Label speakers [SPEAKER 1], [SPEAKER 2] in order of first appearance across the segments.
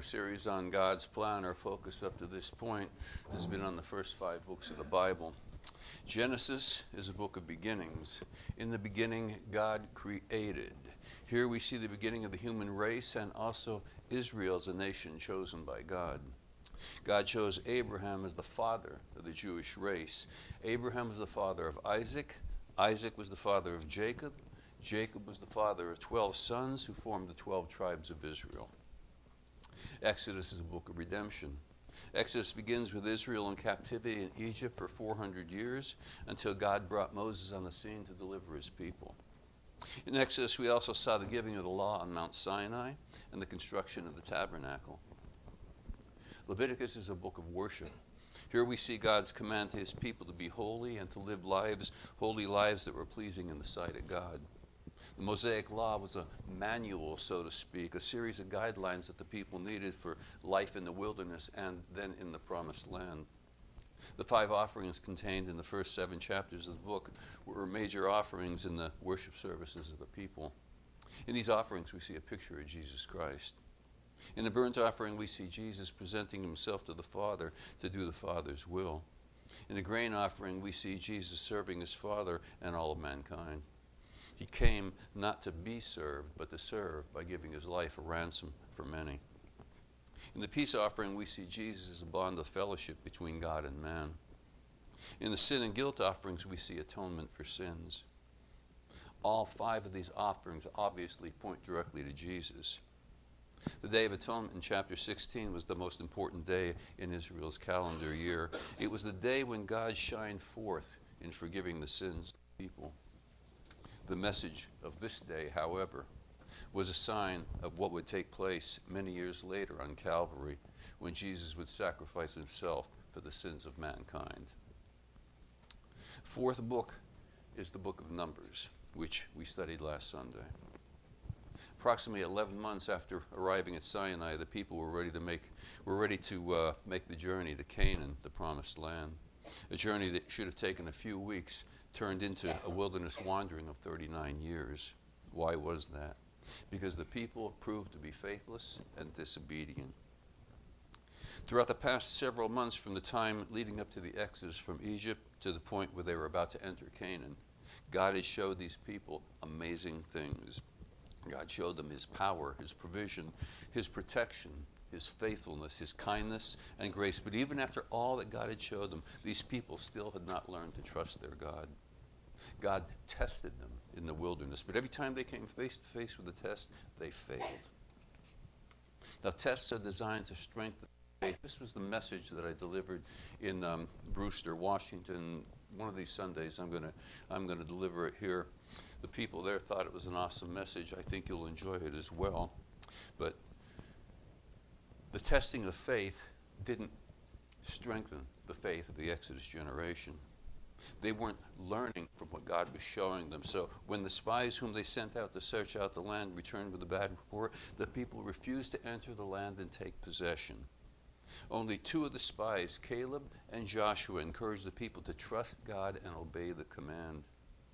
[SPEAKER 1] series on God's plan, our focus up to this point has been on the first 5 books of the Bible. Genesis is a book of beginnings. In the beginning, God created. Here we see the beginning of the human race and also Israel as a nation chosen by God. God chose Abraham as the father of the Jewish race. Abraham was the father of Isaac. Isaac was the father of Jacob. Jacob was the father of 12 sons who formed the 12 tribes of Israel. Exodus is a book of redemption. Exodus begins with Israel in captivity in Egypt for 400 years until God brought Moses on the scene to deliver his people. In Exodus, we also saw the giving of the law on Mount Sinai and the construction of the tabernacle. Leviticus is a book of worship. Here we see God's command to his people to be holy and to live holy lives that were pleasing in the sight of God. The Mosaic Law was a manual, so to speak, a series of guidelines that the people needed for life in the wilderness and then in the Promised Land. The 5 offerings contained in the first 7 chapters of the book were major offerings in the worship services of the people. In these offerings, we see a picture of Jesus Christ. In the burnt offering, we see Jesus presenting himself to the Father to do the Father's will. In the grain offering, we see Jesus serving his Father and all of mankind. He came not to be served, but to serve by giving his life a ransom for many. In the peace offering, we see Jesus as a bond of fellowship between God and man. In the sin and guilt offerings, we see atonement for sins. All 5 of these offerings obviously point directly to Jesus. The Day of Atonement in chapter 16 was the most important day in Israel's calendar year. It was the day when God shined forth in forgiving the sins of the people. The message of this day, however, was a sign of what would take place many years later on Calvary, when Jesus would sacrifice himself for the sins of mankind. 4th book is the book of Numbers, which we studied last Sunday. Approximately 11 months after arriving at Sinai, the people were ready to make the journey to Canaan, the Promised Land. A journey that should have taken a few weeks turned into a wilderness wandering of 39 years. Why was that? Because the people proved to be faithless and disobedient. Throughout the past several months, from the time leading up to the Exodus from Egypt to the point where they were about to enter Canaan, God has showed these people amazing things. God showed them his power, his provision, his protection, his faithfulness, his kindness, and grace. But even after all that God had showed them, these people still had not learned to trust their God. God tested them in the wilderness, but every time they came face to face with the test, they failed. Now, tests are designed to strengthen faith. This was the message that I delivered in Brewster, Washington. One of these Sundays, I'm going to deliver it here. The people there thought it was an awesome message. I think you'll enjoy it as well. But the testing of faith didn't strengthen the faith of the Exodus generation. They weren't learning from what God was showing them. So when the spies whom they sent out to search out the land returned with a bad report, the people refused to enter the land and take possession. Only 2 of the spies, Caleb and Joshua, encouraged the people to trust God and obey the command.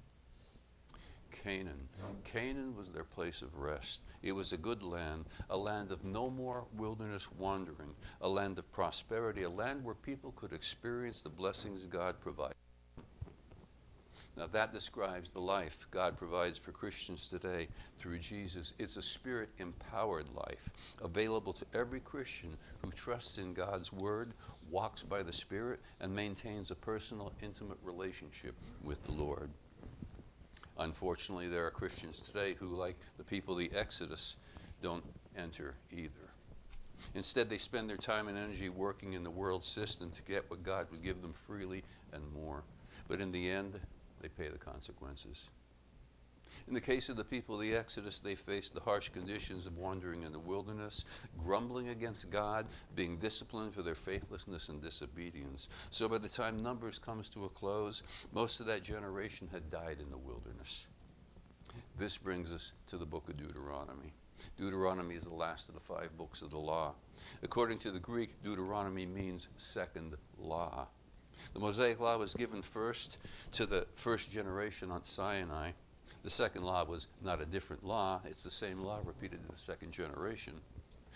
[SPEAKER 1] Canaan was their place of rest. It was a good land, a land of no more wilderness wandering, a land of prosperity, a land where people could experience the blessings God provided. Now that describes the life God provides for Christians today through Jesus. It's a Spirit-empowered life, available to every Christian who trusts in God's Word, walks by the Spirit, and maintains a personal, intimate relationship with the Lord. Unfortunately, there are Christians today who, like the people of the Exodus, don't enter either. Instead, they spend their time and energy working in the world system to get what God would give them freely and more. But in the end, they pay the consequences. In the case of the people of the Exodus, they faced the harsh conditions of wandering in the wilderness, grumbling against God, being disciplined for their faithlessness and disobedience. So by the time Numbers comes to a close, most of that generation had died in the wilderness. This brings us to the book of Deuteronomy. Deuteronomy is the last of the 5 books of the law. According to the Greek, Deuteronomy means second law. The Mosaic Law was given first to the first generation on Sinai. The second law was not a different law. It's the same law repeated in the second generation.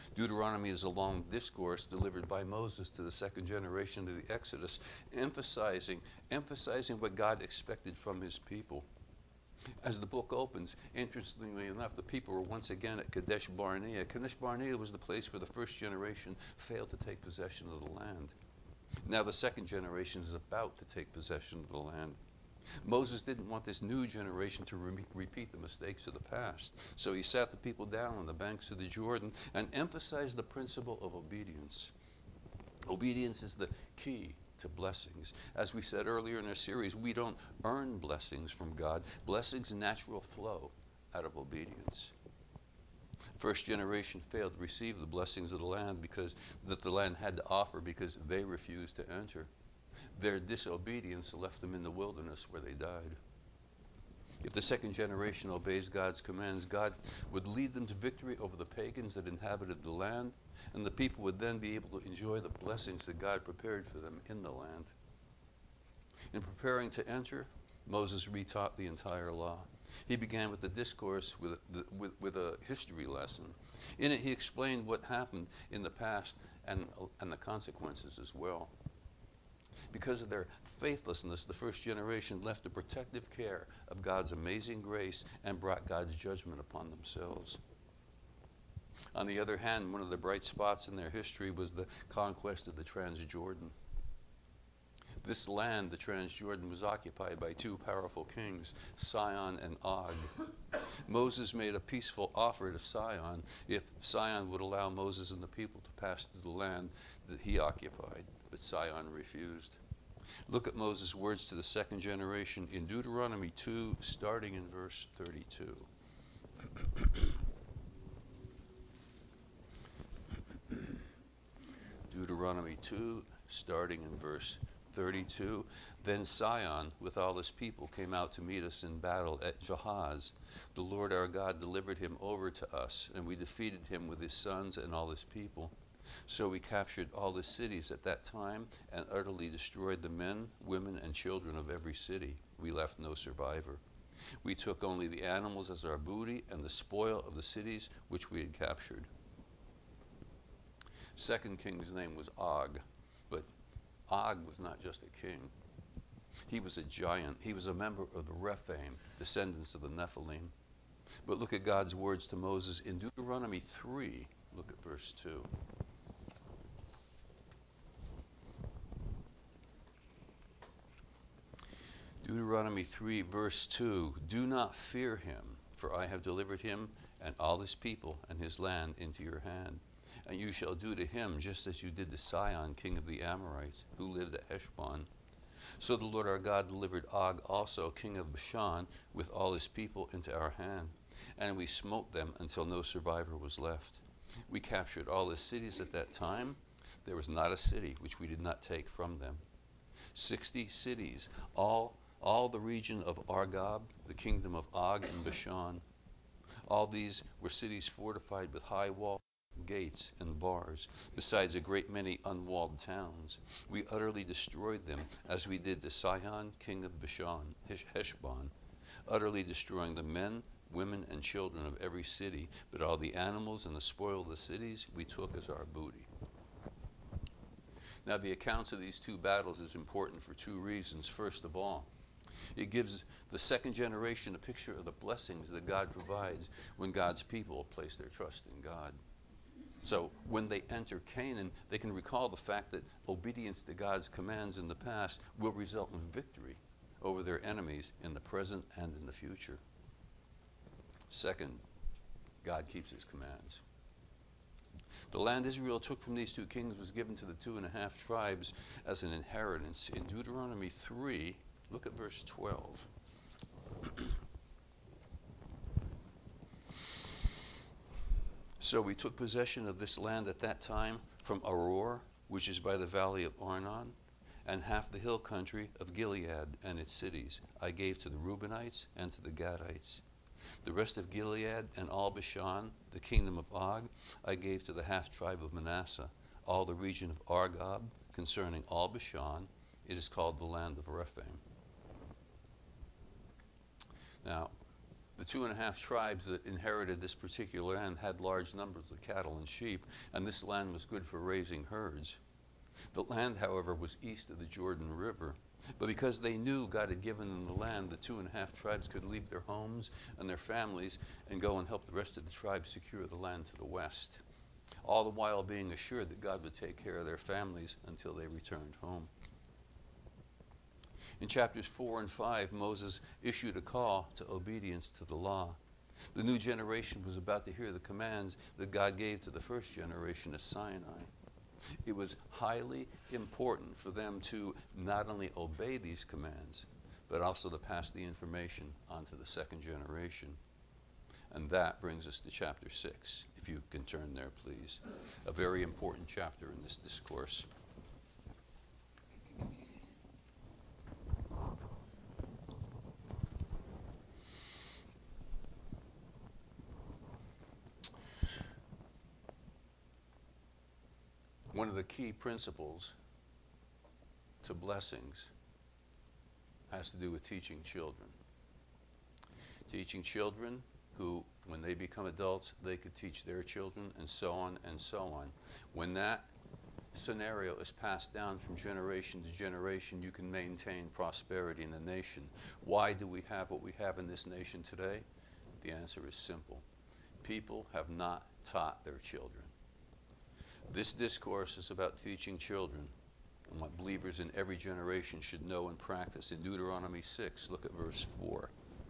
[SPEAKER 1] Deuteronomy is a long discourse delivered by Moses to the second generation of the Exodus, emphasizing what God expected from his people. As the book opens, interestingly enough, the people were once again at Kadesh Barnea. Kadesh Barnea was the place where the first generation failed to take possession of the land. Now the second generation is about to take possession of the land. Moses didn't want this new generation to repeat the mistakes of the past. So he sat the people down on the banks of the Jordan and emphasized the principle of obedience. Obedience is the key to blessings. As we said earlier in our series, we don't earn blessings from God. Blessings natural flow out of obedience. First generation failed to receive the blessings of the land that the land had to offer because they refused to enter. Their disobedience left them in the wilderness where they died. If the second generation obeys God's commands, God would lead them to victory over the pagans that inhabited the land, and the people would then be able to enjoy the blessings that God prepared for them in the land. In preparing to enter, Moses retaught the entire law. He began with the discourse with a history lesson. In it, he explained what happened in the past and the consequences as well. Because of their faithlessness, the first generation left the protective care of God's amazing grace and brought God's judgment upon themselves. On the other hand, one of the bright spots in their history was the conquest of the Transjordan. This land, the Transjordan, was occupied by two powerful kings, Sihon and Og. Moses made a peaceful offer to Sihon if Sihon would allow Moses and the people to pass through the land that he occupied, but Sihon refused. Look at Moses' words to the second generation in Deuteronomy 2, starting in verse 32. Deuteronomy 2, starting in verse 32. Then Sihon, with all his people, came out to meet us in battle at Jahaz. The Lord our God delivered him over to us, and we defeated him with his sons and all his people. So we captured all his cities at that time and utterly destroyed the men, women, and children of every city. We left no survivor. We took only the animals as our booty and the spoil of the cities which we had captured. Second king's name was Og, but Og was not just a king. He was a giant. He was a member of the Rephaim, descendants of the Nephilim. But look at God's words to Moses in Deuteronomy 3. Look at verse 2. Deuteronomy 3, verse 2. Do not fear him, for I have delivered him and all his people and his land into your hand. And you shall do to him just as you did to Sihon, king of the Amorites, who lived at Heshbon. So the Lord our God delivered Og also, king of Bashan, with all his people into our hand. And we smote them until no survivor was left. We captured all his cities at that time. There was not a city which we did not take from them. 60 cities, all the region of Argob, the kingdom of Og and Bashan. All these were cities fortified with high walls, gates, and bars, besides a great many unwalled towns. We utterly destroyed them, as we did to Sihon, king of Bashan, Heshbon, utterly destroying the men, women, and children of every city, but all the animals and the spoil of the cities we took as our booty. Now, the accounts of these two battles is important for two reasons. First of all, it gives the second generation a picture of the blessings that God provides when God's people place their trust in God. So when they enter Canaan, they can recall the fact that obedience to God's commands in the past will result in victory over their enemies in the present and in the future. Second, God keeps his commands. The land Israel took from these two kings was given to the 2.5 tribes as an inheritance. In Deuteronomy 3, look at verse 12. So we took possession of this land at that time from Aroer, which is by the valley of Arnon, and half the hill country of Gilead and its cities I gave to the Reubenites and to the Gadites. The rest of Gilead and all Bashan, the kingdom of Og, I gave to the half-tribe of Manasseh. All the region of Argob, concerning all Bashan, it is called the land of Rephaim. Now, The 2.5 tribes that inherited this particular land had large numbers of cattle and sheep, and this land was good for raising herds. The land, however, was east of the Jordan River. But because they knew God had given them the land, the 2.5 tribes could leave their homes and their families and go and help the rest of the tribes secure the land to the west, all the while being assured that God would take care of their families until they returned home. In chapters 4 and 5, Moses issued a call to obedience to the law. The new generation was about to hear the commands that God gave to the first generation at Sinai. It was highly important for them to not only obey these commands, but also to pass the information on to the second generation. And that brings us to chapter 6, if you can turn there, please. A very important chapter in this discourse. One of the key principles to blessings has to do with teaching children. Teaching children who, when they become adults, they could teach their children, and so on and so on. When that scenario is passed down from generation to generation, you can maintain prosperity in the nation. Why do we have what we have in this nation today? The answer is simple. People have not taught their children. This discourse is about teaching children and what believers in every generation should know and practice. In Deuteronomy 6, look at verse 4.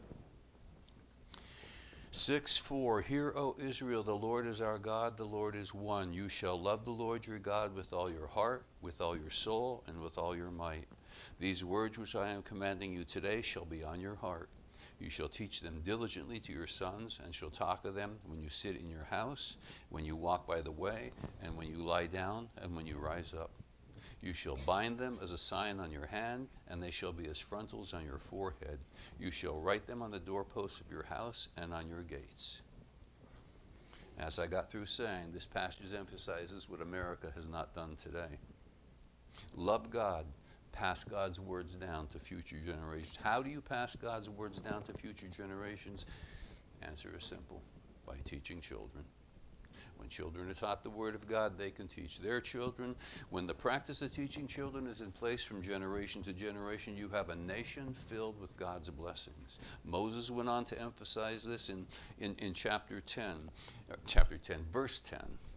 [SPEAKER 1] 6:4, Hear, O Israel, the Lord is our God, the Lord is one. You shall love the Lord your God with all your heart, with all your soul, and with all your might. These words which I am commanding you today shall be on your heart. You shall teach them diligently to your sons, and shall talk of them when you sit in your house, when you walk by the way, and when you lie down, and when you rise up. You shall bind them as a sign on your hand, and they shall be as frontals on your forehead. You shall write them on the doorposts of your house and on your gates. As I got through saying, this passage emphasizes what America has not done today. Love God. Pass God's words down to future generations. How do you pass God's words down to future generations? Answer is simple: by teaching children. When children are taught the Word of God, they can teach their children. When the practice of teaching children is in place from generation to generation, you have a nation filled with God's blessings. Moses went on to emphasize this in chapter 10, verse 10.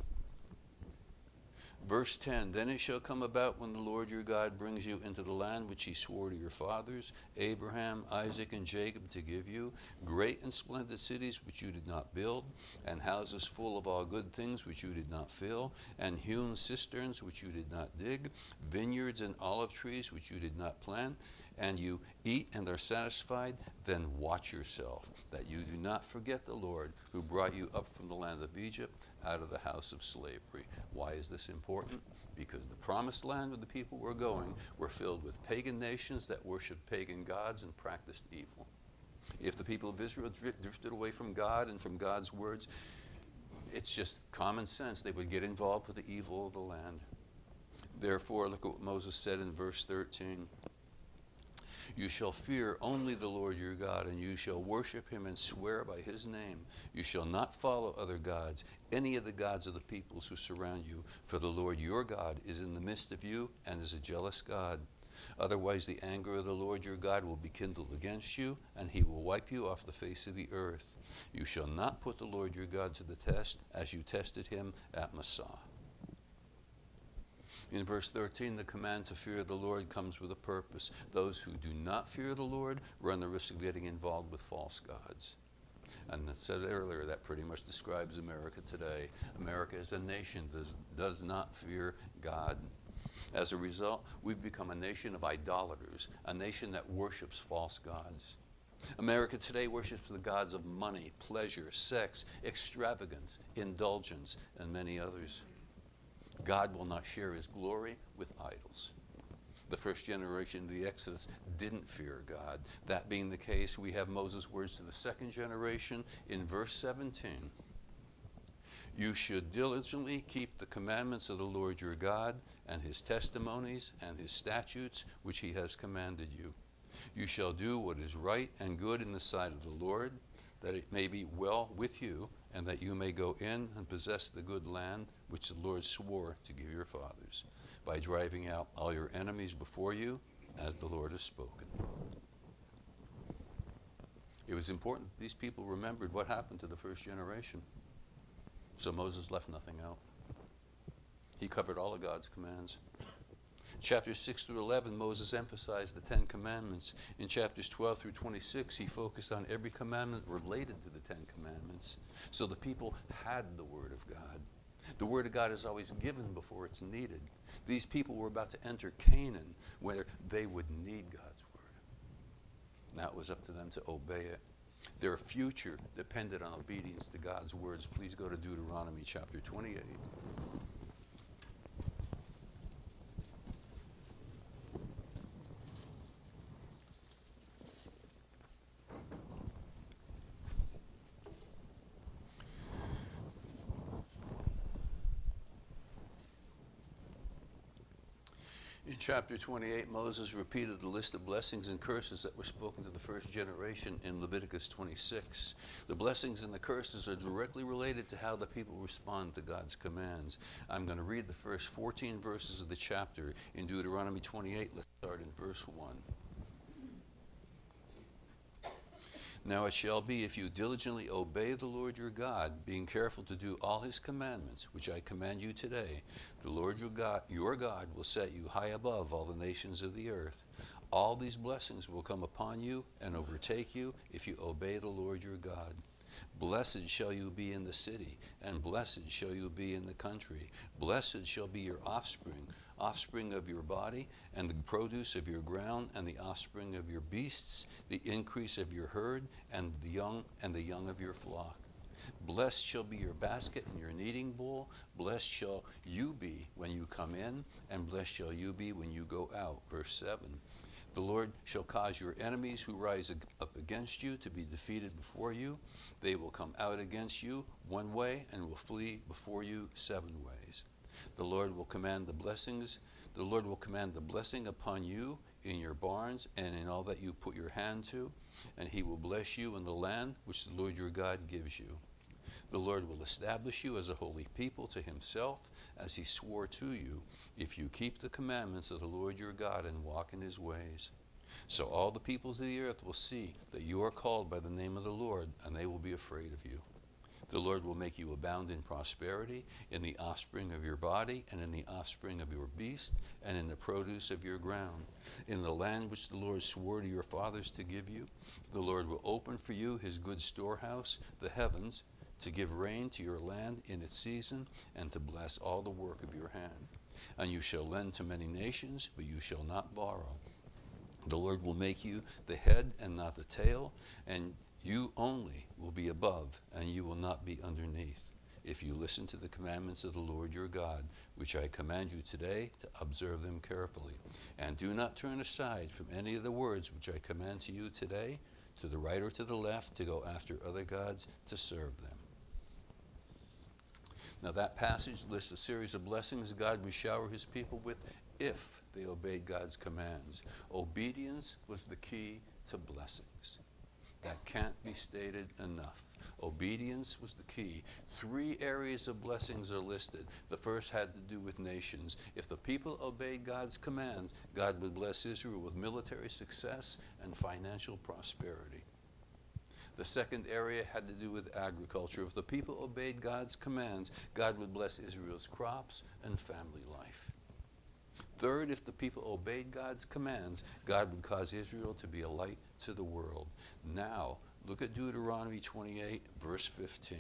[SPEAKER 1] Verse 10, Then it shall come about when the Lord your God brings you into the land which he swore to your fathers, Abraham, Isaac, and Jacob, to give you, great and splendid cities which you did not build, and houses full of all good things which you did not fill, and hewn cisterns which you did not dig, vineyards and olive trees which you did not plant, and you eat and are satisfied, then watch yourself, that you do not forget the Lord who brought you up from the land of Egypt, out of the house of slavery. Why is this important? Because the promised land where the people were going were filled with pagan nations that worshiped pagan gods and practiced evil. If the people of Israel drifted away from God and from God's words, it's just common sense they would get involved with the evil of the land. Therefore, look at what Moses said in verse 13. You shall fear only the Lord your God, and you shall worship him and swear by his name. You shall not follow other gods, any of the gods of the peoples who surround you, for the Lord your God is in the midst of you and is a jealous God. Otherwise the anger of the Lord your God will be kindled against you, and he will wipe you off the face of the earth. You shall not put the Lord your God to the test, as you tested him at Massah. In verse 13, the command to fear the Lord comes with a purpose. Those who do not fear the Lord run the risk of getting involved with false gods. And I said earlier, that pretty much describes America today. America as a nation does not fear God. As a result, we've become a nation of idolaters, a nation that worships false gods. America today worships the gods of money, pleasure, sex, extravagance, indulgence, and many others. God will not share his glory with idols. The first generation of the Exodus didn't fear God. That being the case, we have Moses' words to the second generation in verse 17. You should diligently keep the commandments of the Lord your God and his testimonies and his statutes which he has commanded you. You shall do what is right and good in the sight of the Lord, that it may be well with you, and that you may go in and possess the good land which the Lord swore to give your fathers, by driving out all your enemies before you, as the Lord has spoken. It was important that these people remembered what happened to the first generation. So Moses left nothing out. He covered all of God's commands. Chapters 6 through 11, Moses emphasized the 10 commandments. In chapters 12 through 26, he focused on every commandment related to the 10 commandments. So the people had the Word of God. The Word of God is always given before it's needed. These people were about to enter Canaan, where they would need God's Word. Now it was up to them to obey it. Their future depended on obedience to God's words. Please go to Deuteronomy chapter 28. In chapter 28, Moses repeated the list of blessings and curses that were spoken to the first generation in Leviticus 26. The blessings and the curses are directly related to how the people respond to God's commands. I'm going to read the first 14 verses of the chapter in Deuteronomy 28. Let's start in verse 1. Now it shall be, if you diligently obey the Lord your God, being careful to do all his commandments, which I command you today, the Lord your God will set you high above all the nations of the earth. All these blessings will come upon you and overtake you if you obey the Lord your God. Blessed shall you be in the city, and blessed shall you be in the country. Blessed shall be your offspring of your body, and the produce of your ground, and the offspring of your beasts, the increase of your herd, and the young of your flock. Blessed shall be your basket and your kneading bowl. Blessed shall you be when you come in, and blessed shall you be when you go out. Verse 7. The Lord shall cause your enemies who rise up against you to be defeated before you. They will come out against you one way and will flee before you 7 ways. The Lord will command the blessings. The Lord will command the blessing upon you in your barns and in all that you put your hand to, and he will bless you in the land which the Lord your God gives you. The Lord will establish you as a holy people to himself, as he swore to you, if you keep the commandments of the Lord your God and walk in his ways. So all the peoples of the earth will see that you are called by the name of the Lord, and they will be afraid of you. The Lord will make you abound in prosperity, in the offspring of your body, and in the offspring of your beast, and in the produce of your ground. In the land which the Lord swore to your fathers to give you, the Lord will open for you his good storehouse, the heavens, to give rain to your land in its season, and to bless all the work of your hand. And you shall lend to many nations, but you shall not borrow. The Lord will make you the head and not the tail, and you only will be above, and you will not be underneath, if you listen to the commandments of the Lord your God, which I command you today to observe them carefully. And do not turn aside from any of the words which I command to you today, to the right or to the left, to go after other gods to serve them. Now that passage lists a series of blessings God would shower his people with if they obeyed God's commands. Obedience was the key to blessings. That can't be stated enough. Obedience was the key. 3 areas of blessings are listed. The first had to do with nations. If the people obeyed God's commands, God would bless Israel with military success and financial prosperity. The second area had to do with agriculture. If the people obeyed God's commands, God would bless Israel's crops and family life. Third, if the people obeyed God's commands, God would cause Israel to be a light to the world. Now, look at Deuteronomy 28, verse 15.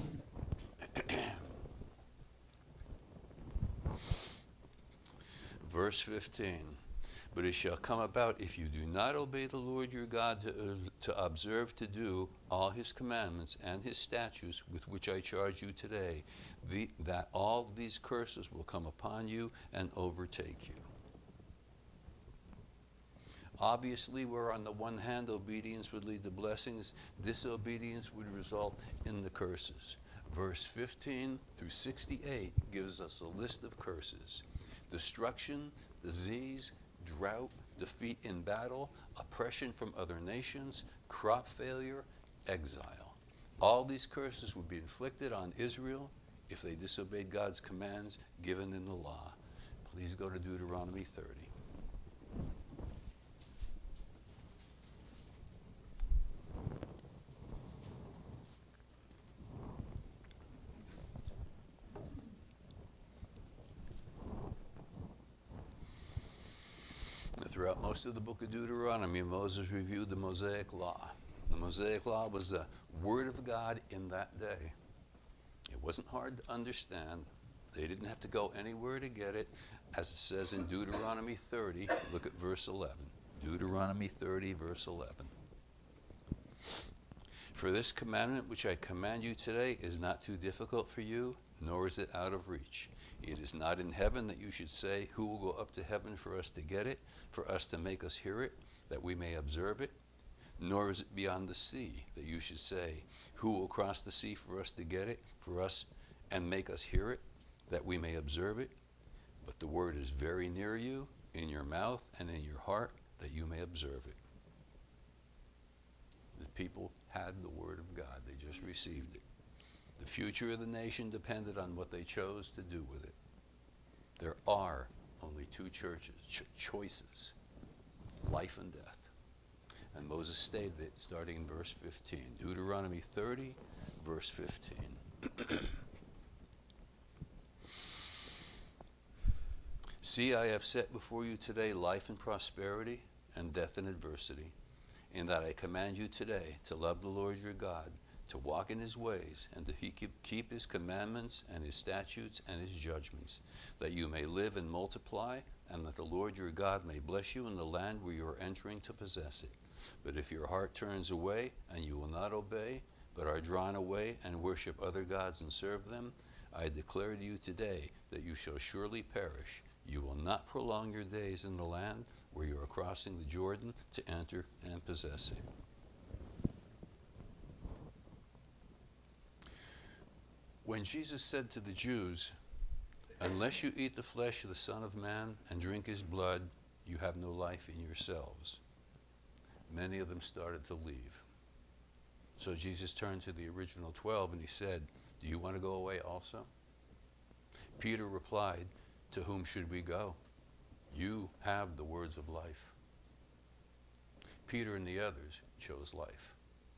[SPEAKER 1] Verse 15. But it shall come about, if you do not obey the Lord your God to observe to do all his commandments and his statutes with which I charge you today, that all these curses will come upon you and overtake you. Obviously, where on the one hand obedience would lead to blessings, disobedience would result in the curses. Verse 15 through 68 gives us a list of curses: destruction, disease, drought, defeat in battle, oppression from other nations, crop failure, exile. All these curses would be inflicted on Israel if they disobeyed God's commands given in the law. Please go to Deuteronomy 30. Throughout most of the book of Deuteronomy, Moses reviewed the Mosaic Law. The Mosaic Law was the Word of God in that day. It wasn't hard to understand. They didn't have to go anywhere to get it. As it says in Deuteronomy 30, look at verse 11. Deuteronomy 30, verse 11. For this commandment which I command you today is not too difficult for you, nor is it out of reach. It is not in heaven that you should say, who will go up to heaven for us to get it, for us to make us hear it, that we may observe it? Nor is it beyond the sea that you should say, who will cross the sea for us to get it, for us and make us hear it, that we may observe it? But the word is very near you, in your mouth and in your heart, that you may observe it. The people had the word of God. They just received it. The future of the nation depended on what they chose to do with it. There are only two choices, life and death. And Moses stated it starting in verse 15. Deuteronomy 30, verse 15. See, I have set before you today life and prosperity, and death and adversity, in that I command you today to love the Lord your God, to walk in his ways, and to keep his commandments and his statutes and his judgments, that you may live and multiply, and that the Lord your God may bless you in the land where you are entering to possess it. But if your heart turns away, and you will not obey, but are drawn away and worship other gods and serve them, I declare to you today that you shall surely perish. You will not prolong your days in the land where you are crossing the Jordan to enter and possess it. When Jesus said to the Jews, unless you eat the flesh of the Son of Man and drink his blood, you have no life in yourselves, many of them started to leave. So Jesus turned to the original 12 and he said, do you want to go away also? Peter replied, to whom should we go? You have the words of life. Peter and the others chose life.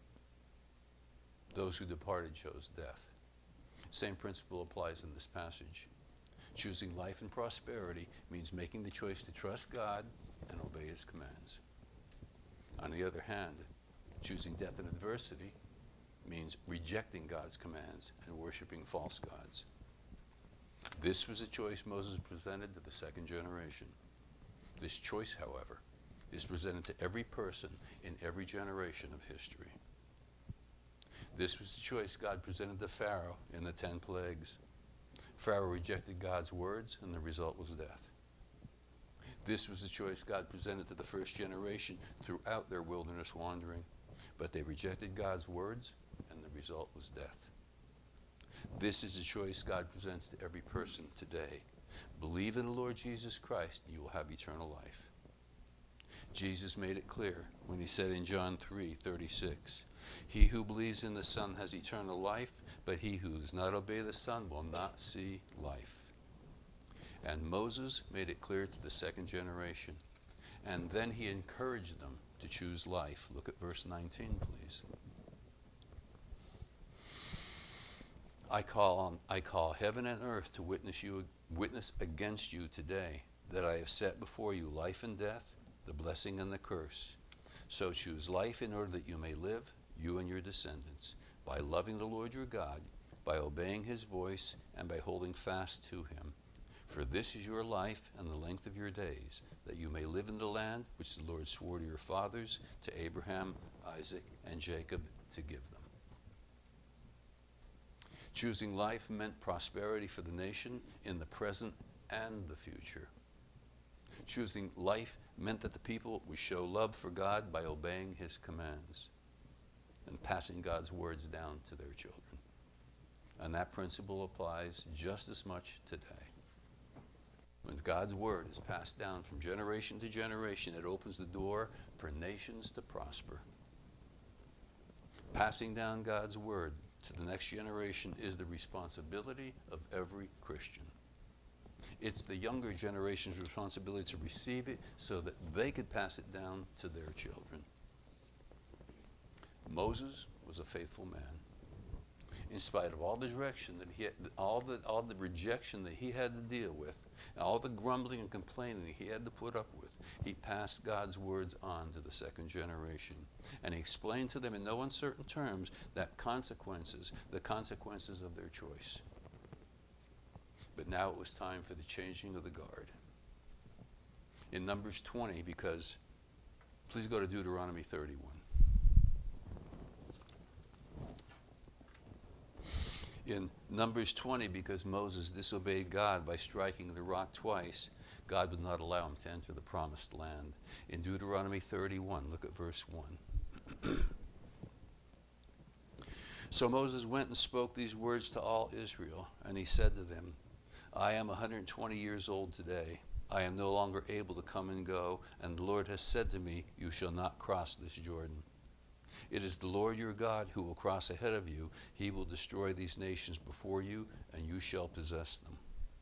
[SPEAKER 1] Those who departed chose death. Same principle applies in this passage. Choosing life and prosperity means making the choice to trust God and obey his commands. On the other hand, choosing death and adversity means rejecting God's commands and worshiping false gods. This was a choice Moses presented to the second generation. This choice, however, is presented to every person in every generation of history. This was the choice God presented to Pharaoh in the 10 plagues. Pharaoh rejected God's words, and the result was death. This was the choice God presented to the first generation throughout their wilderness wandering, but they rejected God's words, and the result was death. This is the choice God presents to every person today. Believe in the Lord Jesus Christ, and you will have eternal life. Jesus made it clear when he said in John 3:36, he who believes in the Son has eternal life, but he who does not obey the Son will not see life. And Moses made it clear to the second generation. And then he encouraged them to choose life. Look at verse 19, please. I call heaven and earth to witness against you today, that I have set before you life and death, the blessing and the curse. So choose life in order that you may live, you and your descendants, by loving the Lord your God, by obeying his voice, and by holding fast to him. For this is your life and the length of your days, that you may live in the land which the Lord swore to your fathers, to Abraham, Isaac, and Jacob, to give them. Choosing life meant prosperity for the nation in the present and the future. Choosing life meant that the people would show love for God by obeying his commands and passing God's words down to their children. And that principle applies just as much today. When God's word is passed down from generation to generation, it opens the door for nations to prosper. Passing down God's word to the next generation is the responsibility of every Christian. It's the younger generation's responsibility to receive it so that they could pass it down to their children. Moses was a faithful man. In spite of all the direction that he had, all the rejection that he had to deal with, all the grumbling and complaining that he had to put up with, he passed God's words on to the second generation. And he explained to them in no uncertain terms the consequences of their choice. But now it was time for the changing of the guard. In Numbers 20, because, please go to Deuteronomy 31. In Numbers 20, because Moses disobeyed God by striking the rock twice, God would not allow him to enter the promised land. In Deuteronomy 31, look at verse 1. So Moses went and spoke these words to all Israel, and he said to them, I am 120 years old today. I am no longer able to come and go, and the Lord has said to me, you shall not cross this Jordan. It is the Lord your God who will cross ahead of you. He will destroy these nations before you, and you shall possess them.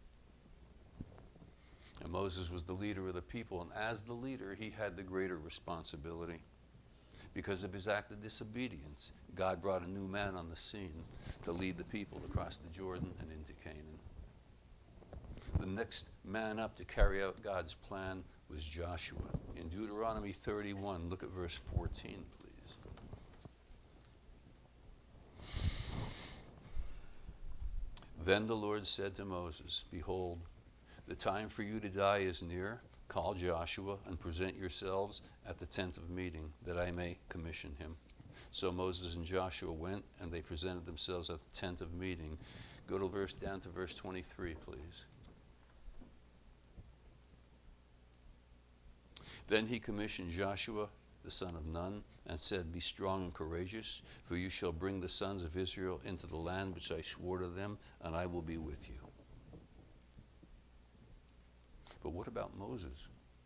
[SPEAKER 1] And Moses was the leader of the people, and as the leader, he had the greater responsibility. Because of his act of disobedience, God brought a new man on the scene to lead the people across the Jordan and into Canaan. The next man up to carry out God's plan was Joshua. In Deuteronomy 31, look at verse 14, please. Then the Lord said to Moses, behold, the time for you to die is near. Call Joshua and present yourselves at the tent of meeting, that I may commission him. So Moses and Joshua went, and they presented themselves at the tent of meeting. Go down to verse 23, please. Then he commissioned Joshua, the son of Nun, and said, be strong and courageous, for you shall bring the sons of Israel into the land which I swore to them, and I will be with you. But what about Moses?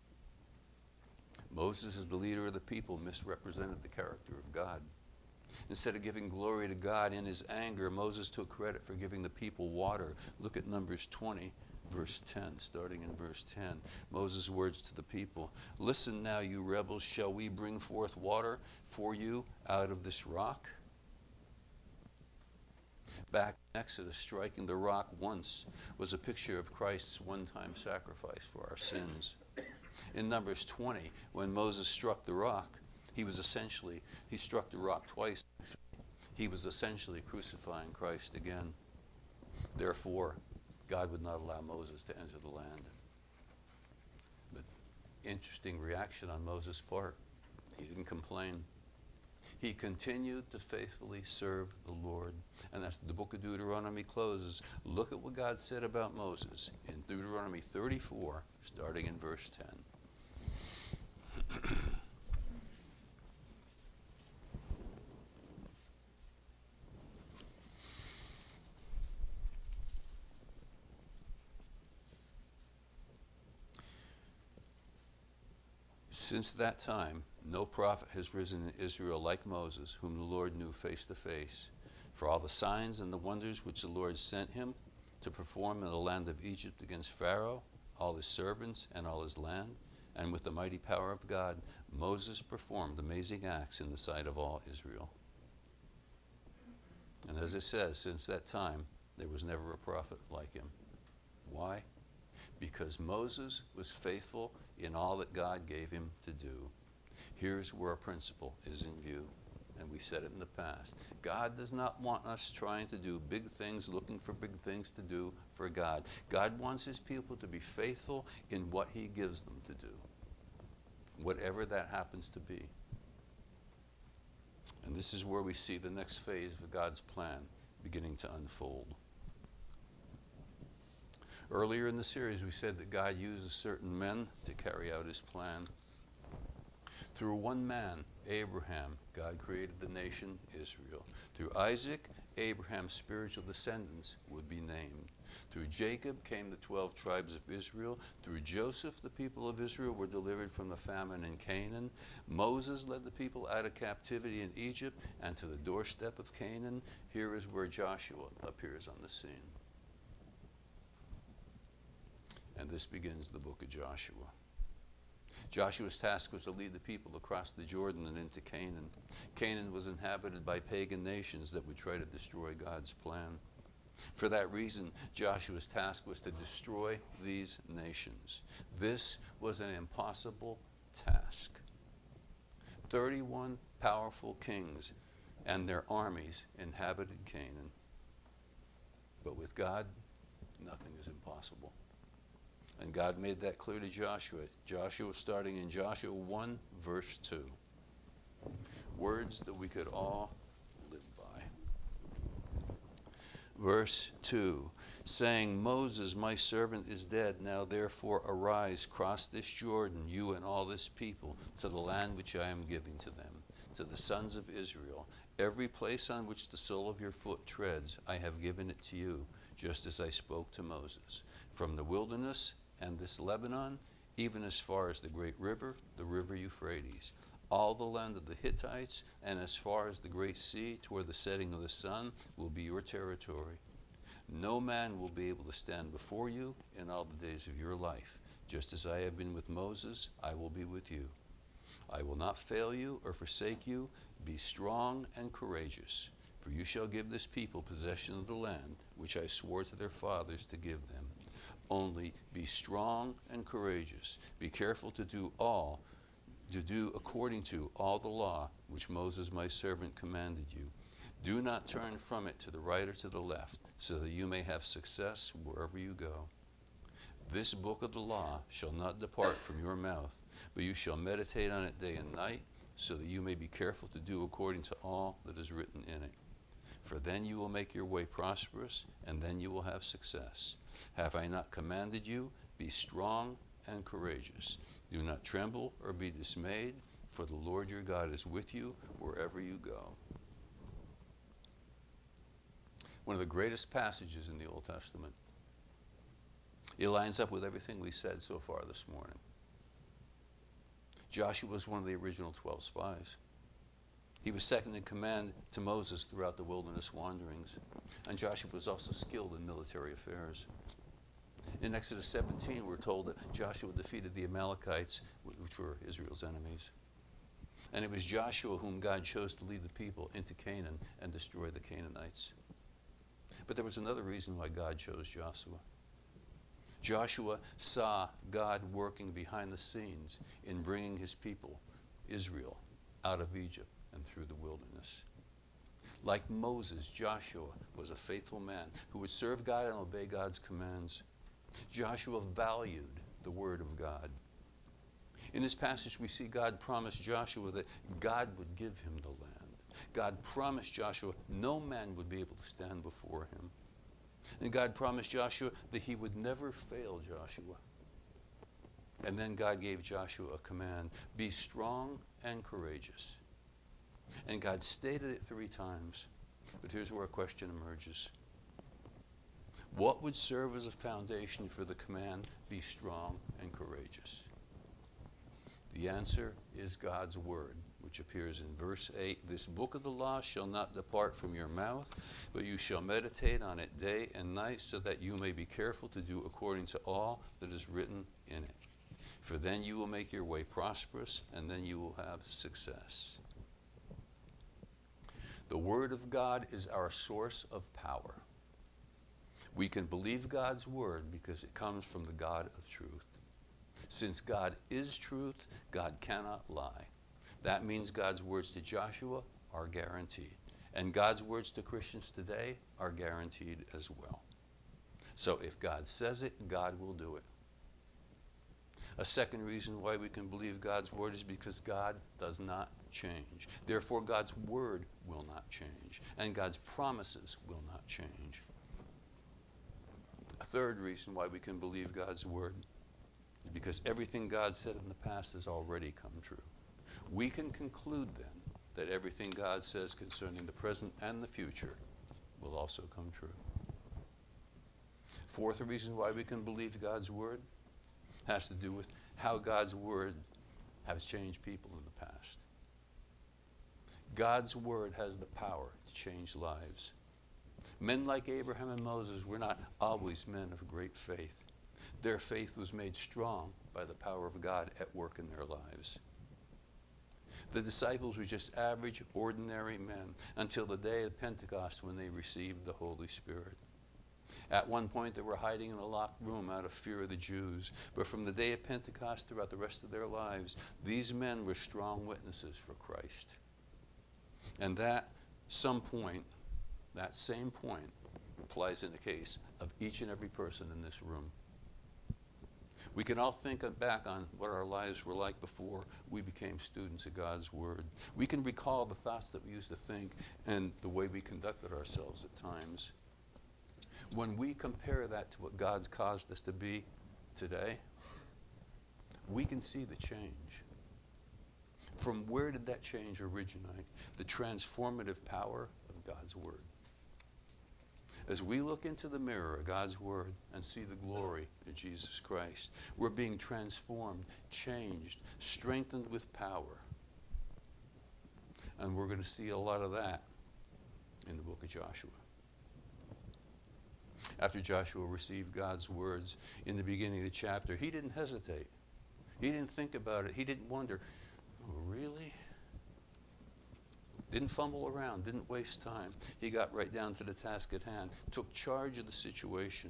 [SPEAKER 1] Moses, as the leader of the people, misrepresented the character of God. Instead of giving glory to God in his anger, Moses took credit for giving the people water. Look at Numbers 20, verse 10, starting in verse 10. Moses' words to the people, listen now, you rebels, shall we bring forth water for you out of this rock? Back in Exodus, striking the rock once was a picture of Christ's one-time sacrifice for our sins. In Numbers 20, when Moses struck the rock, he struck the rock twice. He was essentially crucifying Christ again. Therefore, God would not allow Moses to enter the land. But interesting reaction on Moses' part. He didn't complain. He continued to faithfully serve the Lord. And as the book of Deuteronomy closes, look at what God said about Moses in Deuteronomy 34, starting in verse 10. Since that time, no prophet has risen in Israel like Moses, whom the Lord knew face to face. For all the signs and the wonders which the Lord sent him to perform in the land of Egypt against Pharaoh, all his servants, and all his land, and with the mighty power of God, Moses performed amazing acts in the sight of all Israel. And as it says, since that time, there was never a prophet like him. Why? Because Moses was faithful in all that God gave him to do. Here's where a principle is in view, and we said it in the past. God does not want us trying to do big things, looking for big things to do for God. God wants his people to be faithful in what he gives them to do, whatever that happens to be. And this is where we see the next phase of God's plan beginning to unfold. Earlier in the series, we said that God uses certain men to carry out his plan. Through one man, Abraham, God created the nation Israel. Through Isaac, Abraham's spiritual descendants would be named. Through Jacob came the 12 tribes of Israel. Through Joseph, the people of Israel were delivered from the famine in Canaan. Moses led the people out of captivity in Egypt and to the doorstep of Canaan. Here is where Joshua appears on the scene. And this begins the book of Joshua. Joshua's task was to lead the people across the Jordan and into Canaan. Canaan was inhabited by pagan nations that would try to destroy God's plan. For that reason, Joshua's task was to destroy these nations. This was an impossible task. 31 powerful kings and their armies inhabited Canaan. But with God, nothing is impossible. And God made that clear to Joshua. Joshua, starting in Joshua 1, verse 2. Words that we could all live by. Verse 2, saying, Moses, my servant, is dead. Now therefore arise, cross this Jordan, you and all this people, to the land which I am giving to them, to the sons of Israel. Every place on which the sole of your foot treads, I have given it to you, just as I spoke to Moses. From the wilderness and this Lebanon, even as far as the great river, the river Euphrates, all the land of the Hittites, and as far as the great sea toward the setting of the sun will be your territory. No man will be able to stand before you in all the days of your life. Just as I have been with Moses, I will be with you. I will not fail you or forsake you. Be strong and courageous, for you shall give this people possession of the land which I swore to their fathers to give them. Only be strong and courageous. Be careful to do according to all the law which Moses my servant commanded you. Do not turn from it to the right or to the left, so that you may have success wherever you go. This book of the law shall not depart from your mouth, but you shall meditate on it day and night, so that you may be careful to do according to all that is written in it. For then you will make your way prosperous, and then you will have success. Have I not commanded you? Be strong and courageous. Do not tremble or be dismayed, for the Lord your God is with you wherever you go. One of the greatest passages in the Old Testament. It lines up with everything we said so far this morning. Joshua was one of the original 12 spies. He was second in command to Moses throughout the wilderness wanderings. And Joshua was also skilled in military affairs. In Exodus 17, we're told that Joshua defeated the Amalekites, which were Israel's enemies. And it was Joshua whom God chose to lead the people into Canaan and destroy the Canaanites. But there was another reason why God chose Joshua. Joshua saw God working behind the scenes in bringing his people, Israel, out of Egypt and through the wilderness. Like Moses, Joshua was a faithful man who would serve God and obey God's commands. Joshua valued the word of God. In this passage, we see God promise Joshua that God would give him the land. God promised Joshua no man would be able to stand before him. And God promised Joshua that he would never fail Joshua. And then God gave Joshua a command, be strong and courageous. And God stated it 3 times. But here's where a question emerges. What would serve as a foundation for the command, be strong and courageous? The answer is God's word, which appears in verse 8. This book of the law shall not depart from your mouth, but you shall meditate on it day and night, so that you may be careful to do according to all that is written in it. For then you will make your way prosperous, and then you will have success. The Word of God is our source of power. We can believe God's Word because it comes from the God of truth. Since God is truth, God cannot lie. That means God's words to Joshua are guaranteed. And God's words to Christians today are guaranteed as well. So if God says it, God will do it. A second reason why we can believe God's word is because God does not change. Therefore, God's word will not change, and God's promises will not change. A third reason why we can believe God's word is because everything God said in the past has already come true. We can conclude then that everything God says concerning the present and the future will also come true. Fourth reason why we can believe God's word has to do with how God's word has changed people in the past. God's word has the power to change lives. Men like Abraham and Moses were not always men of great faith. Their faith was made strong by the power of God at work in their lives. The disciples were just average, ordinary men until the day of Pentecost when they received the Holy Spirit. At one point, they were hiding in a locked room out of fear of the Jews. But from the day of Pentecost throughout the rest of their lives, these men were strong witnesses for Christ. And that same point applies in the case of each and every person in this room. We can all think back on what our lives were like before we became students of God's Word. We can recall the thoughts that we used to think and the way we conducted ourselves at times. When we compare that to what God's caused us to be today, we can see the change. From where did that change originate? The transformative power of God's Word. As we look into the mirror of God's Word and see the glory of Jesus Christ, we're being transformed, changed, strengthened with power. And we're going to see a lot of that in the book of Joshua. After Joshua received God's words in the beginning of the chapter, he didn't hesitate. He didn't think about it. He didn't wonder, oh, really? Didn't fumble around, didn't waste time. He got right down to the task at hand, took charge of the situation.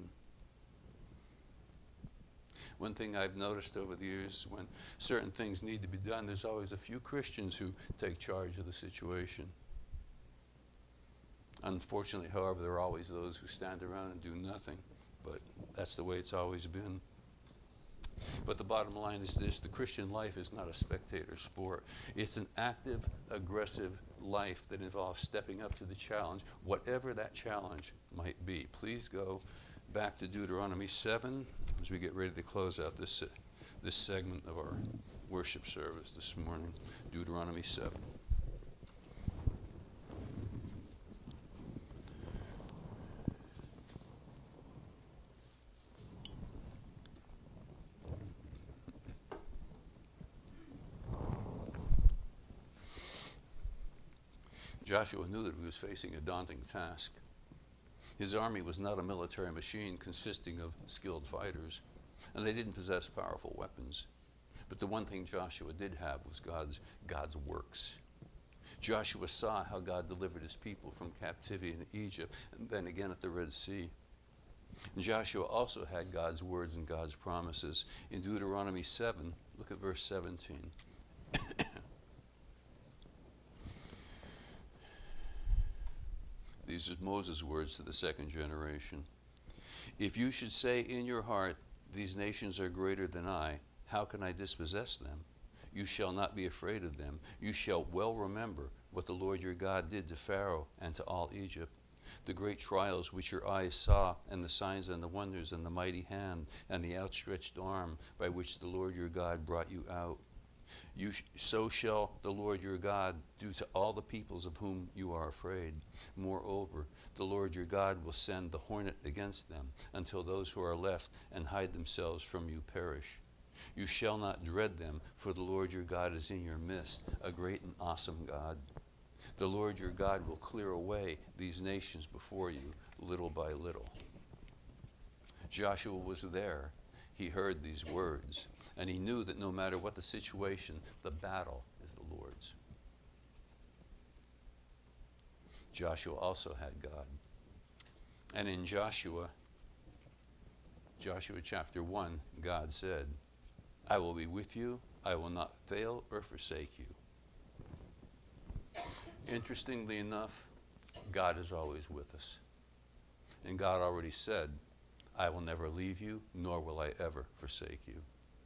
[SPEAKER 1] One thing I've noticed over the years, when certain things need to be done, there's always a few Christians who take charge of the situation. Unfortunately, however, there are always those who stand around and do nothing, but that's the way it's always been. But the bottom line is this: the Christian life is not a spectator sport. It's an active, aggressive life that involves stepping up to the challenge, whatever that challenge might be. Please go back to Deuteronomy 7 as we get ready to close out this segment of our worship service this morning. Deuteronomy 7. Joshua knew that he was facing a daunting task. His army was not a military machine consisting of skilled fighters, and they didn't possess powerful weapons. But the one thing Joshua did have was God's works. Joshua saw how God delivered his people from captivity in Egypt and then again at the Red Sea. And Joshua also had God's words and God's promises. In Deuteronomy 7, look at verse 17. These are Moses' words to the second generation. If you should say in your heart, these nations are greater than I, how can I dispossess them? You shall not be afraid of them. You shall well remember what the Lord your God did to Pharaoh and to all Egypt, the great trials which your eyes saw, and the signs and the wonders, and the mighty hand, and the outstretched arm by which the Lord your God brought you out. So shall the Lord your God do to all the peoples of whom you are afraid. Moreover, the Lord your God will send the hornet against them, until those who are left and hide themselves from you perish. You shall not dread them, for the Lord your God is in your midst, a great and awesome God. The Lord your God will clear away these nations before you, little by little. Joshua was there. He heard these words, and he knew that no matter what the situation, the battle is the Lord's. Joshua also had God. And in Joshua chapter 1, God said, I will be with you. I will not fail or forsake you. Interestingly enough, God is always with us. And God already said, I will never leave you, nor will I ever forsake you.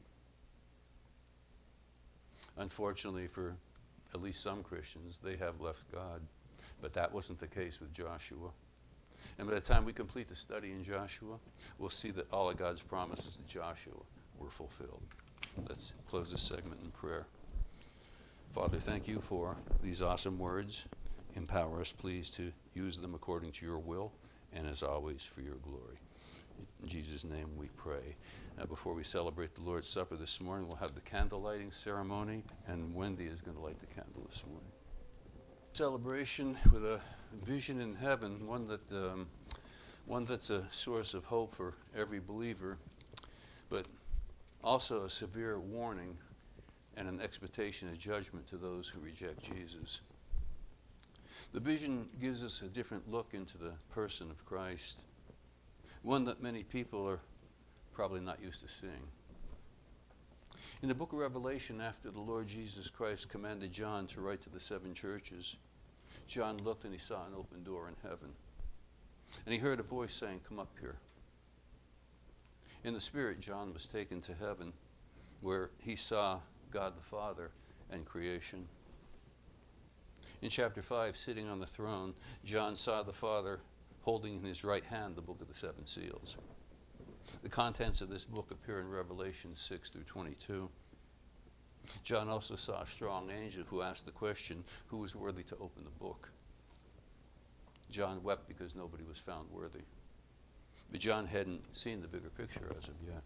[SPEAKER 1] Unfortunately, for at least some Christians, they have left God. But that wasn't the case with Joshua. And by the time we complete the study in Joshua, we'll see that all of God's promises to Joshua were fulfilled. Let's close this segment in prayer. Father, thank you for these awesome words. Empower us, please, to use them according to your will, and as always, for your glory. In Jesus' name we pray. Before we celebrate the Lord's Supper this morning, we'll have the candle lighting ceremony, and Wendy is going to light the candle this morning. Celebration with a vision in heaven, one that's a source of hope for every believer, but also a severe warning and an expectation of judgment to those who reject Jesus. The vision gives us a different look into the person of Christ, one that many people are probably not used to seeing. In the book of Revelation, after the Lord Jesus Christ commanded John to write to the 7 churches, John looked and he saw an open door in heaven. And he heard a voice saying, "Come up here." In the Spirit, John was taken to heaven, where he saw God the Father and creation. In chapter 5, sitting on the throne, John saw the Father holding in his right hand the book of the 7 seals. The contents of this book appear in Revelation 6 through 22. John also saw a strong angel who asked the question, who was worthy to open the book? John wept because nobody was found worthy. But John hadn't seen the bigger picture as of yet.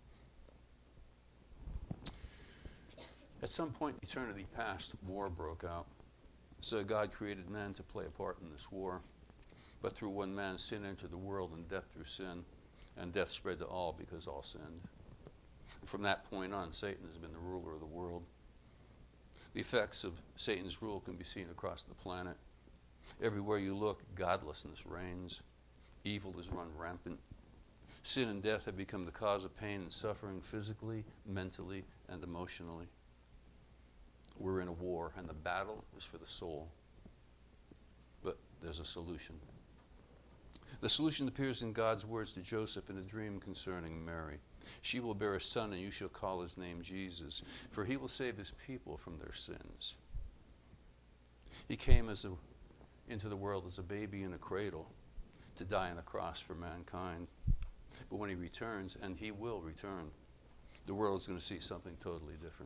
[SPEAKER 1] At some point in eternity past, war broke out. So God created man to play a part in this war. But through one man, sin entered the world, and death through sin. And death spread to all because all sinned. From that point on, Satan has been the ruler of the world. The effects of Satan's rule can be seen across the planet. Everywhere you look, godlessness reigns. Evil is run rampant. Sin and death have become the cause of pain and suffering physically, mentally, and emotionally. We're in a war, and the battle is for the soul. But there's a solution. The solution appears in God's words to Joseph in a dream concerning Mary. She will bear a son, and you shall call his name Jesus, for he will save his people from their sins. He came into the world as a baby in a cradle to die on a cross for mankind. But when he returns, and he will return, the world is going to see something totally different.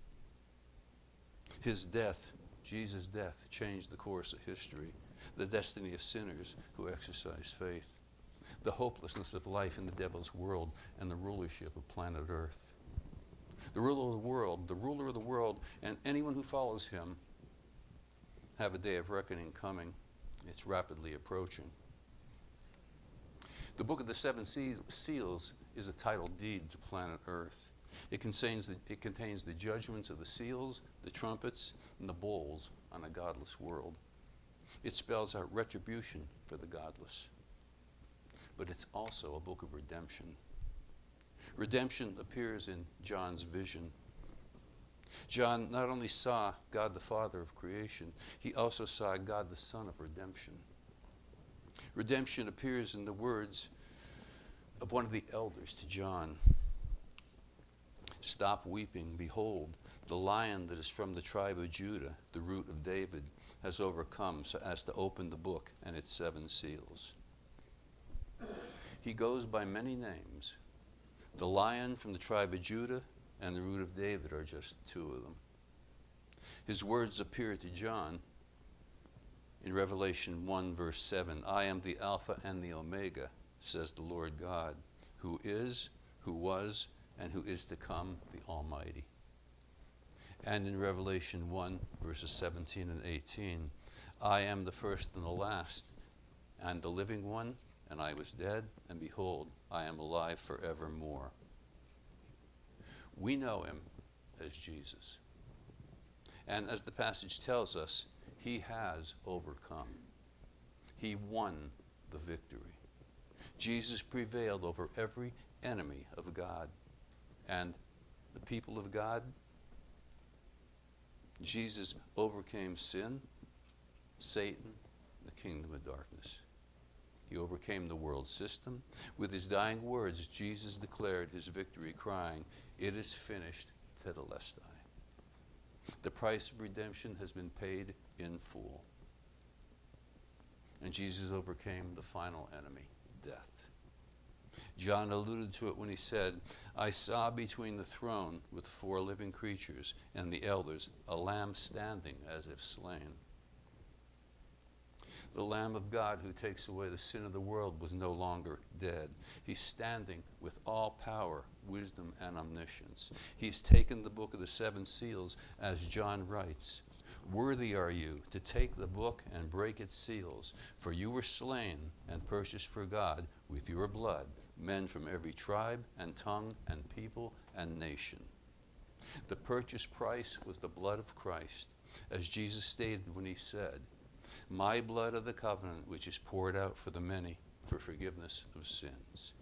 [SPEAKER 1] His death, Jesus' death, changed the course of history, the destiny of sinners who exercise faith, the hopelessness of life in the devil's world, and the rulership of planet Earth. The ruler of the world, and anyone who follows him have a day of reckoning coming. It's rapidly approaching. The book of the 7 seals is a title deed to planet Earth. It contains the judgments of the seals, the trumpets, and the bowls on a godless world. It spells out retribution for the godless. But it's also a book of redemption. Redemption appears in John's vision. John not only saw God the Father of creation, he also saw God the Son of redemption. Redemption appears in the words of one of the elders to John. Stop weeping. Behold, the Lion that is from the tribe of Judah, the root of David, has overcome so as to open the book and its 7 seals. He goes by many names. The Lion from the tribe of Judah and the root of David are just 2 of them. His words appear to John in Revelation 1 verse 7. I am the Alpha and the Omega, says the Lord God, who is, who was, and who is to come, the Almighty. And in Revelation 1 verses 17 and 18, I am the first and the last, and the living one, and I was dead, and behold, I am alive forevermore. We know him as Jesus. And as the passage tells us, he has overcome. He won the victory. Jesus prevailed over every enemy of God. And the people of God, Jesus overcame sin, Satan, the kingdom of darkness. He overcame the world system. With his dying words, Jesus declared his victory, crying, "It is finished, tetelestai." The price of redemption has been paid in full. And Jesus overcame the final enemy, death. John alluded to it when he said, I saw between the throne with the 4 living creatures and the elders a lamb standing as if slain. The Lamb of God who takes away the sin of the world was no longer dead. He's standing with all power, wisdom, and omniscience. He's taken the book of the 7 seals, as John writes. Worthy are you to take the book and break its seals, for you were slain and purchased for God with your blood men from every tribe and tongue and people and nation. The purchase price was the blood of Christ, as Jesus stated when he said, my blood of the covenant, which is poured out for the many for forgiveness of sins.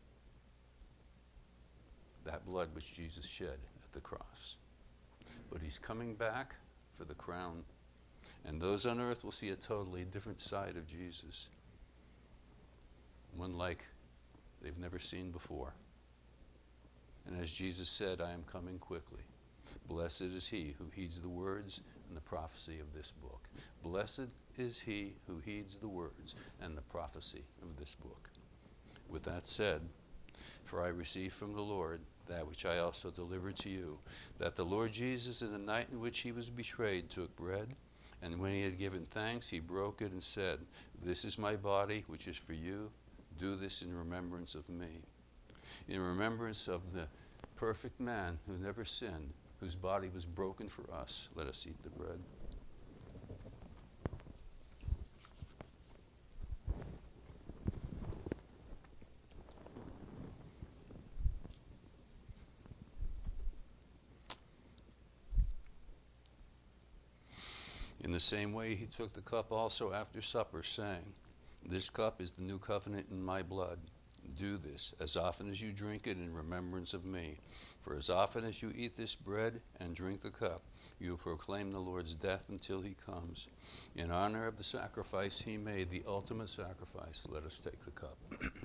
[SPEAKER 1] That blood which Jesus shed at the cross. But he's coming back for the crown, and those on earth will see a totally different side of Jesus, one like they've never seen before. And as Jesus said, I am coming quickly. Blessed is he who heeds the words and the prophecy of this book. Blessed is he who heeds the words and the prophecy of this book. With that said, for I received from the Lord that which I also delivered to you, that the Lord Jesus, in the night in which he was betrayed, took bread, and when he had given thanks, he broke it and said, this is my body, which is for you. Do this in remembrance of me. In remembrance of the perfect man who never sinned, whose body was broken for us, let us eat the bread. In the same way, he took the cup also after supper, saying, this cup is the new covenant in my blood. Do this as often as you drink it in remembrance of me. For as often as you eat this bread and drink the cup, you proclaim the Lord's death until he comes. In honor of the sacrifice he made, the ultimate sacrifice, let us take the cup.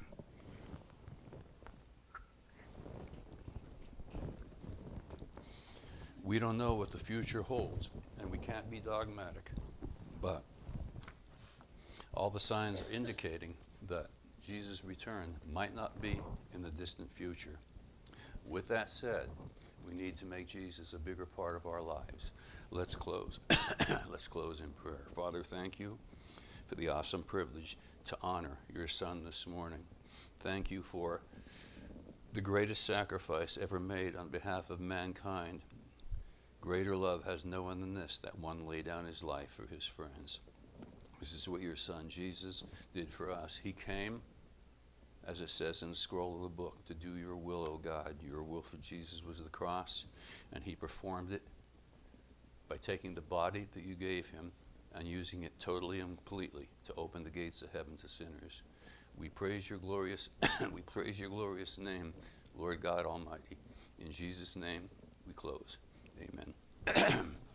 [SPEAKER 1] We don't know what the future holds, and we can't be dogmatic, but all the signs are indicating that Jesus' return might not be in the distant future. With that said, we need to make Jesus a bigger part of our lives. Let's close. Let's close in prayer. Father, thank you for the awesome privilege to honor your Son this morning. Thank you for the greatest sacrifice ever made on behalf of mankind. Greater love has no one than this, that one lay down his life for his friends. This is what your Son Jesus did for us. He came, as it says in the scroll of the book, to do your will, O God. Your will for Jesus was the cross, and he performed it by taking the body that you gave him and using it totally and completely to open the gates of heaven to sinners. We praise your glorious name, Lord God Almighty. In Jesus' name we close. Amen.